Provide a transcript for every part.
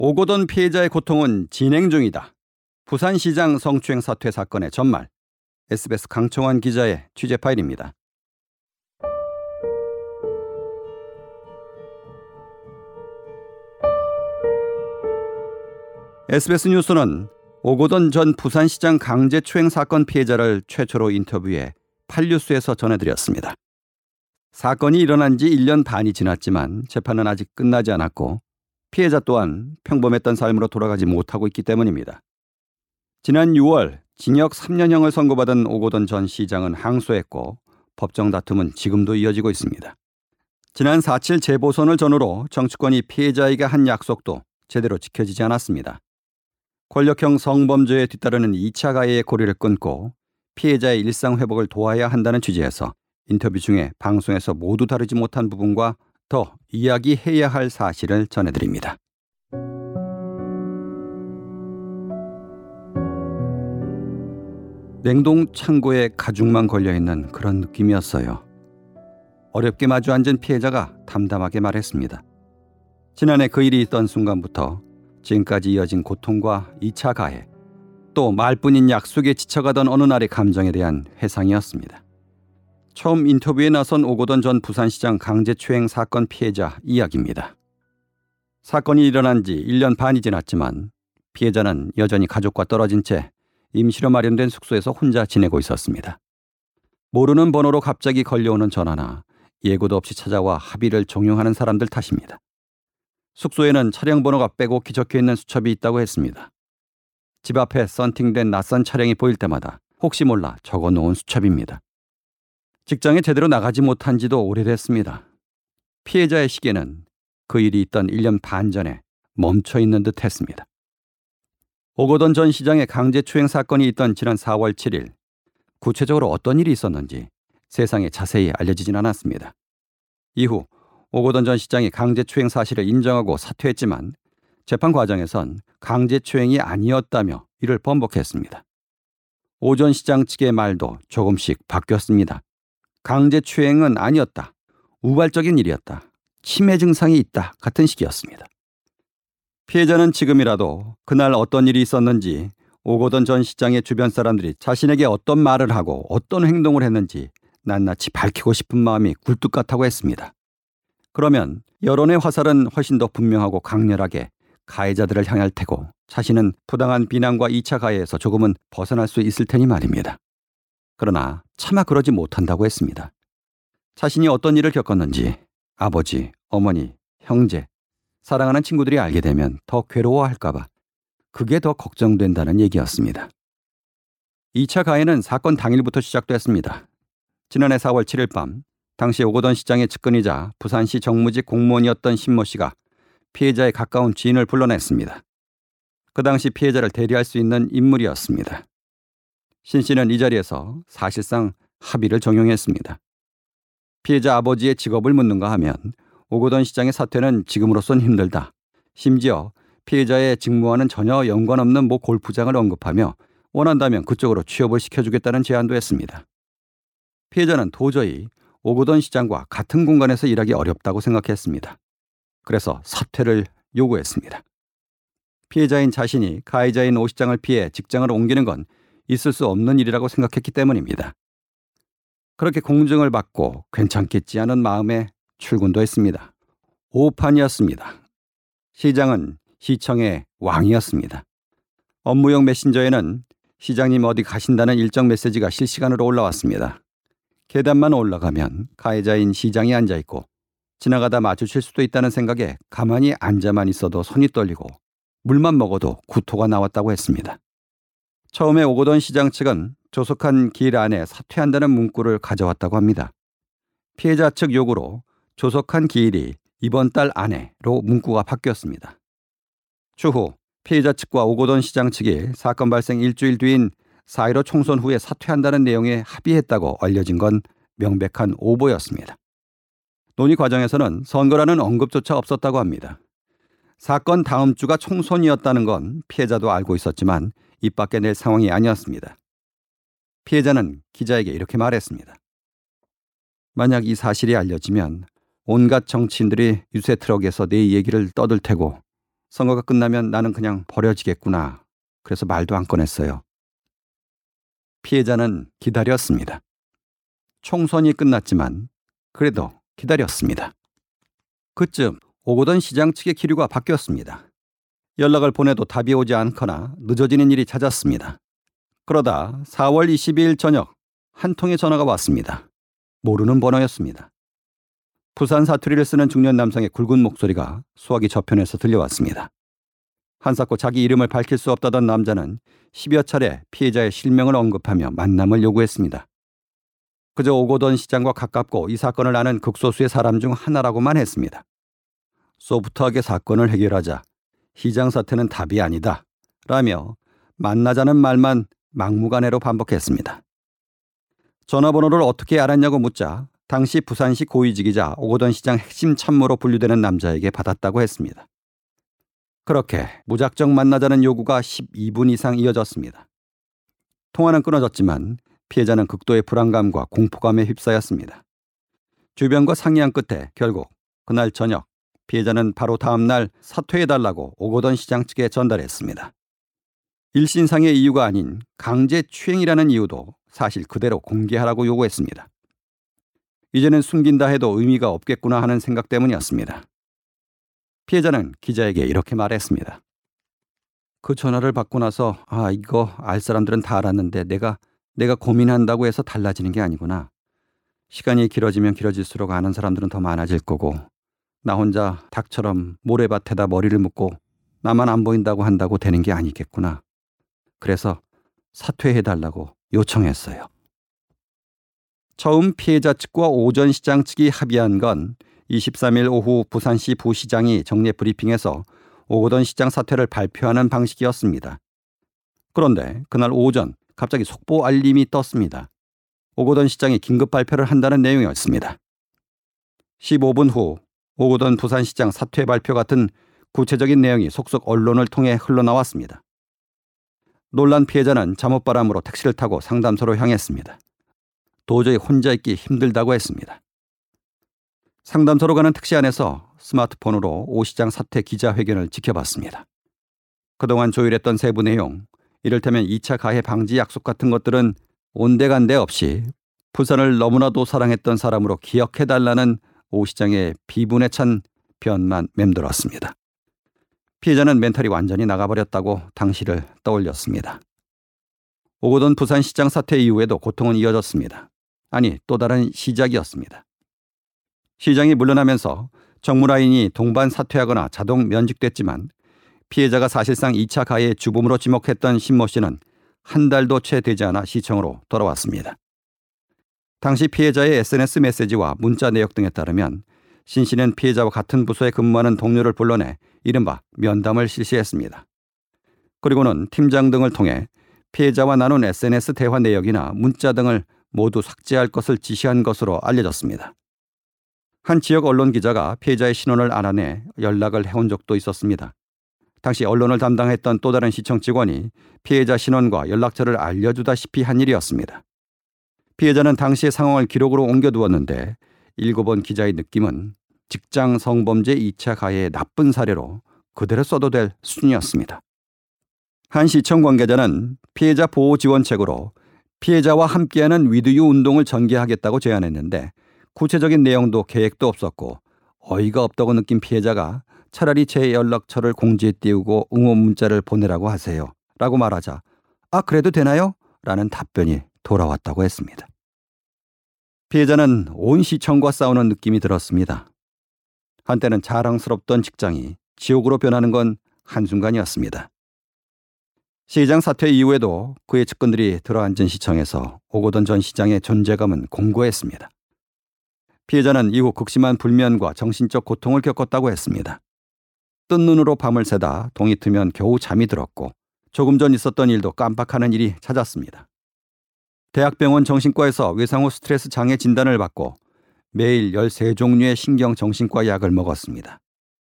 오고돈 피해자의 고통은 진행 중이다. 부산시장 성추행 사퇴 사건의 전말. SBS 강청환 기자의 취재 파일입니다. SBS 뉴스는 오고돈 전 부산시장 강제추행 사건 피해자를 최초로 인터뷰해 팔뉴스에서 전해드렸습니다. 사건이 일어난 지 1년 반이 지났지만 재판은 아직 끝나지 않았고 피해자 또한 평범했던 삶으로 돌아가지 못하고 있기 때문입니다. 지난 6월 징역 3년형을 선고받은 오고돈 전 시장은 항소했고 법정 다툼은 지금도 이어지고 있습니다. 지난 4.7 재보선을 전후로 정치권이 피해자에게 한 약속도 제대로 지켜지지 않았습니다. 권력형 성범죄에 뒤따르는 2차 가해의 고리를 끊고 피해자의 일상 회복을 도와야 한다는 취지에서 인터뷰 중에 방송에서 모두 다루지 못한 부분과 더 이야기해야 할 사실을 전해드립니다. 냉동 창고에 가죽만 걸려있는 그런 느낌이었어요. 어렵게 마주 앉은 피해자가 담담하게 말했습니다. 지난해 그 일이 있던 순간부터 지금까지 이어진 고통과 2차 가해, 또 말뿐인 약속에 지쳐가던 어느 날의 감정에 대한 회상이었습니다. 처음 인터뷰에 나선 오고돈 전 부산시장 강제추행 사건 피해자 이야기입니다. 사건이 일어난 지 1년 반이 지났지만 피해자는 여전히 가족과 떨어진 채 임시로 마련된 숙소에서 혼자 지내고 있었습니다. 모르는 번호로 갑자기 걸려오는 전화나 예고도 없이 찾아와 합의를 종용하는 사람들 탓입니다. 숙소에는 차량 번호가 빼곡히 적혀있는 수첩이 있다고 했습니다. 집 앞에 썬팅된 낯선 차량이 보일 때마다 혹시 몰라 적어놓은 수첩입니다. 직장에 제대로 나가지 못한 지도 오래됐습니다. 피해자의 시계는 그 일이 있던 1년 반 전에 멈춰있는 듯 했습니다. 오고돈 전 시장의 강제추행 사건이 있던 지난 4월 7일, 구체적으로 어떤 일이 있었는지 세상에 자세히 알려지진 않았습니다. 이후 오고돈 전 시장이 강제추행 사실을 인정하고 사퇴했지만 재판 과정에선 강제추행이 아니었다며 이를 번복했습니다. 오 전 시장 측의 말도 조금씩 바뀌었습니다. 강제추행은 아니었다. 우발적인 일이었다. 치매 증상이 있다. 같은 식이었습니다. 피해자는 지금이라도 그날 어떤 일이 있었는지, 오고돈 전 시장의 주변 사람들이 자신에게 어떤 말을 하고 어떤 행동을 했는지 낱낱이 밝히고 싶은 마음이 굴뚝 같다고 했습니다. 그러면 여론의 화살은 훨씬 더 분명하고 강렬하게 가해자들을 향할 테고 자신은 부당한 비난과 2차 가해에서 조금은 벗어날 수 있을 테니 말입니다. 그러나 차마 그러지 못한다고 했습니다. 자신이 어떤 일을 겪었는지 아버지, 어머니, 형제, 사랑하는 친구들이 알게 되면 더 괴로워할까 봐 그게 더 걱정된다는 얘기였습니다. 2차 가해는 사건 당일부터 시작됐습니다. 지난해 4월 7일 밤 당시 오고돈 시장의 측근이자 부산시 정무직 공무원이었던 신모 씨가 피해자의 가까운 지인을 불러냈습니다. 그 당시 피해자를 대리할 수 있는 인물이었습니다. 신 씨는 이 자리에서 사실상 합의를 종용했습니다. 피해자 아버지의 직업을 묻는가 하면 오고돈 시장의 사퇴는 지금으로선 힘들다. 심지어 피해자의 직무와는 전혀 연관없는 모 골프장을 언급하며 원한다면 그쪽으로 취업을 시켜주겠다는 제안도 했습니다. 피해자는 도저히 오고돈 시장과 같은 공간에서 일하기 어렵다고 생각했습니다. 그래서 사퇴를 요구했습니다. 피해자인 자신이 가해자인 오 시장을 피해 직장을 옮기는 건 있을 수 없는 일이라고 생각했기 때문입니다. 그렇게 공증을 받고 괜찮겠지 하는 마음에 출근도 했습니다. 오판이었습니다. 시장은 시청의 왕이었습니다. 업무용 메신저에는 시장님 어디 가신다는 일정 메시지가 실시간으로 올라왔습니다. 계단만 올라가면 가해자인 시장이 앉아있고 지나가다 마주칠 수도 있다는 생각에 가만히 앉아만 있어도 손이 떨리고 물만 먹어도 구토가 나왔다고 했습니다. 처음에 오고돈 시장 측은 조속한 기일 안에 사퇴한다는 문구를 가져왔다고 합니다. 피해자 측 요구로 조속한 기일이 이번 달 안에로 문구가 바뀌었습니다. 추후 피해자 측과 오고돈 시장 측이 사건 발생 일주일 뒤인 4.15 총선 후에 사퇴한다는 내용에 합의했다고 알려진 건 명백한 오보였습니다. 논의 과정에서는 선거라는 언급조차 없었다고 합니다. 사건 다음 주가 총선이었다는 건 피해자도 알고 있었지만 입 밖에 낼 상황이 아니었습니다. 피해자는 기자에게 이렇게 말했습니다. 만약 이 사실이 알려지면 온갖 정치인들이 유세 트럭에서 내 얘기를 떠들 테고 선거가 끝나면 나는 그냥 버려지겠구나. 그래서 말도 안 꺼냈어요. 피해자는 기다렸습니다. 총선이 끝났지만 그래도 기다렸습니다. 그쯤 오거돈 시장 측의 기류가 바뀌었습니다. 연락을 보내도 답이 오지 않거나 늦어지는 일이 잦았습니다. 그러다 4월 22일 저녁 한 통의 전화가 왔습니다. 모르는 번호였습니다. 부산 사투리를 쓰는 중년 남성의 굵은 목소리가 수화기 저편에서 들려왔습니다. 한사코 자기 이름을 밝힐 수 없다던 남자는 10여 차례 피해자의 실명을 언급하며 만남을 요구했습니다. 그저 오거돈 시장과 가깝고 이 사건을 아는 극소수의 사람 중 하나라고만 했습니다. 소프트하게 사건을 해결하자 시장 사태는 답이 아니다 라며 만나자는 말만 막무가내로 반복했습니다. 전화번호를 어떻게 알았냐고 묻자 당시 부산시 고위직이자 오거돈 시장 핵심 참모로 분류되는 남자에게 받았다고 했습니다. 그렇게 무작정 만나자는 요구가 12분 이상 이어졌습니다. 통화는 끊어졌지만 피해자는 극도의 불안감과 공포감에 휩싸였습니다. 주변과 상의한 끝에 결국 그날 저녁 피해자는 바로 다음 날 사퇴해달라고 오거돈 시장 측에 전달했습니다. 일신상의 이유가 아닌 강제추행이라는 이유도 사실 그대로 공개하라고 요구했습니다. 이제는 숨긴다 해도 의미가 없겠구나 하는 생각 때문이었습니다. 피해자는 기자에게 이렇게 말했습니다. 그 전화를 받고 나서 이거 알 사람들은 다 알았는데 내가 고민한다고 해서 달라지는 게 아니구나. 시간이 길어지면 길어질수록 아는 사람들은 더 많아질 거고 나 혼자 닭처럼 모래밭에다 머리를 묻고 나만 안 보인다고 한다고 되는 게 아니겠구나. 그래서 사퇴해달라고 요청했어요. 처음 피해자 측과 오전 시장 측이 합의한 건 23일 오후 부산시 부시장이 정례 브리핑에서 오거돈 시장 사퇴를 발표하는 방식이었습니다. 그런데 그날 오전 갑자기 속보 알림이 떴습니다. 오거돈 시장이 긴급 발표를 한다는 내용이었습니다. 15분 후 오거돈 부산시장 사퇴 발표 같은 구체적인 내용이 속속 언론을 통해 흘러나왔습니다. 놀란 피해자는 잠옷바람으로 택시를 타고 상담소로 향했습니다. 도저히 혼자 있기 힘들다고 했습니다. 상담소로 가는 택시 안에서 스마트폰으로 오 시장 사퇴 기자회견을 지켜봤습니다. 그동안 조율했던 세부 내용, 이를테면 2차 가해 방지 약속 같은 것들은 온데간데 없이 부산을 너무나도 사랑했던 사람으로 기억해달라는 오 시장의 비분에 찬 변만 맴돌았습니다. 피해자는 멘탈이 완전히 나가버렸다고 당시를 떠올렸습니다. 오거돈 부산시장 사퇴 이후에도 고통은 이어졌습니다. 아니, 또 다른 시작이었습니다. 시장이 물러나면서 정무라인이 동반 사퇴하거나 자동 면직됐지만 피해자가 사실상 2차 가해의 주범으로 지목했던 신모 씨는 한 달도 채 되지 않아 시청으로 돌아왔습니다. 당시 피해자의 SNS 메시지와 문자 내역 등에 따르면 신 씨는 피해자와 같은 부서에 근무하는 동료를 불러내 이른바 면담을 실시했습니다. 그리고는 팀장 등을 통해 피해자와 나눈 SNS 대화 내역이나 문자 등을 모두 삭제할 것을 지시한 것으로 알려졌습니다. 한 지역 언론 기자가 피해자의 신원을 알아내 연락을 해온 적도 있었습니다. 당시 언론을 담당했던 또 다른 시청 직원이 피해자 신원과 연락처를 알려주다시피 한 일이었습니다. 피해자는 당시의 상황을 기록으로 옮겨두었는데 읽어본 기자의 느낌은 직장 성범죄 2차 가해의 나쁜 사례로 그대로 써도 될 수준이었습니다. 한 시청 관계자는 피해자 보호 지원책으로 피해자와 함께하는 위드유 운동을 전개하겠다고 제안했는데 구체적인 내용도 계획도 없었고 어이가 없다고 느낀 피해자가 차라리 제 연락처를 공지에 띄우고 응원 문자를 보내라고 하세요 라고 말하자 그래도 되나요? 라는 답변이 돌아왔다고 했습니다. 피해자는 온 시청과 싸우는 느낌이 들었습니다. 한때는 자랑스럽던 직장이 지옥으로 변하는 건 한순간이었습니다. 시장 사퇴 이후에도 그의 측근들이 들어앉은 시청에서 오거돈 전 시장의 존재감은 공고했습니다. 피해자는 이후 극심한 불면과 정신적 고통을 겪었다고 했습니다. 뜬 눈으로 밤을 새다 동이 트면 겨우 잠이 들었고 조금 전 있었던 일도 깜빡하는 일이 잦았습니다. 대학병원 정신과에서 외상후 스트레스 장애 진단을 받고 매일 13종류의 신경정신과 약을 먹었습니다.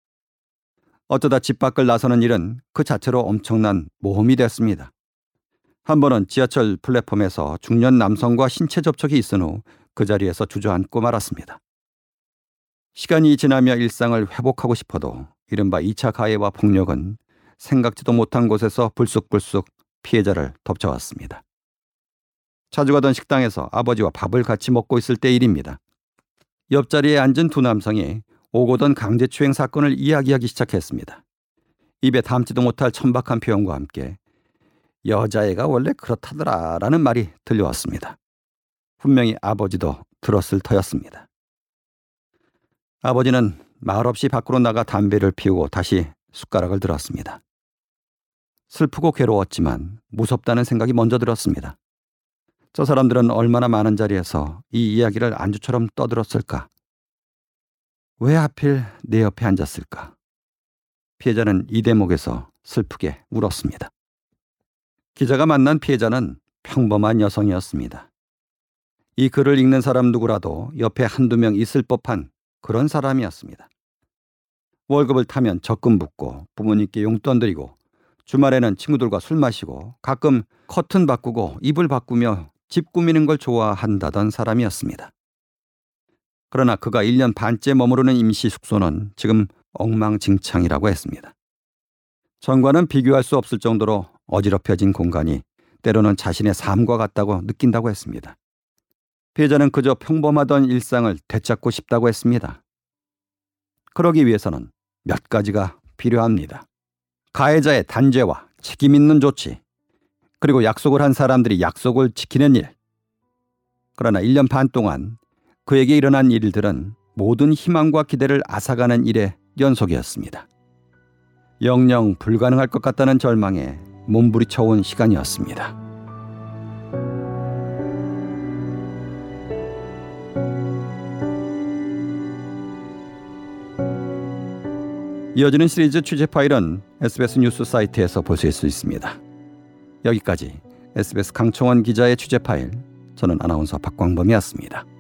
어쩌다 집 밖을 나서는 일은 그 자체로 엄청난 모험이 됐습니다. 한 번은 지하철 플랫폼에서 중년 남성과 신체 접촉이 있은 후 그 자리에서 주저앉고 말았습니다. 시간이 지나며 일상을 회복하고 싶어도 이른바 2차 가해와 폭력은 생각지도 못한 곳에서 불쑥불쑥 피해자를 덮쳐왔습니다. 자주 가던 식당에서 아버지와 밥을 같이 먹고 있을 때 일입니다. 옆자리에 앉은 두 남성이 오고던 강제추행 사건을 이야기하기 시작했습니다. 입에 담지도 못할 천박한 표현과 함께 여자애가 원래 그렇다더라 라는 말이 들려왔습니다. 분명히 아버지도 들었을 터였습니다. 아버지는 말없이 밖으로 나가 담배를 피우고 다시 숟가락을 들었습니다. 슬프고 괴로웠지만 무섭다는 생각이 먼저 들었습니다. 저 사람들은 얼마나 많은 자리에서 이 이야기를 안주처럼 떠들었을까? 왜 하필 내 옆에 앉았을까? 피해자는 이 대목에서 슬프게 울었습니다. 기자가 만난 피해자는 평범한 여성이었습니다. 이 글을 읽는 사람 누구라도 옆에 한두 명 있을 법한 그런 사람이었습니다. 월급을 타면 적금 붓고 부모님께 용돈 드리고 주말에는 친구들과 술 마시고 가끔 커튼 바꾸고 이불 바꾸며 집 꾸미는 걸 좋아한다던 사람이었습니다. 그러나 그가 1년 반째 머무르는 임시 숙소는 지금 엉망진창이라고 했습니다. 전과는 비교할 수 없을 정도로 어지럽혀진 공간이 때로는 자신의 삶과 같다고 느낀다고 했습니다. 피해자는 그저 평범하던 일상을 되찾고 싶다고 했습니다. 그러기 위해서는 몇 가지가 필요합니다. 가해자의 단죄와 책임 있는 조치, 그리고 약속을 한 사람들이 약속을 지키는 일. 그러나 1년 반 동안 그에게 일어난 일들은 모든 희망과 기대를 앗아가는 일의 연속이었습니다. 영영 불가능할 것 같다는 절망에 몸부리쳐온 시간이었습니다. 이어지는 시리즈 취재 파일은 SBS 뉴스 사이트에서 보실 수 있습니다. 여기까지 SBS 강청원 기자의 취재 파일, 저는 아나운서 박광범이었습니다.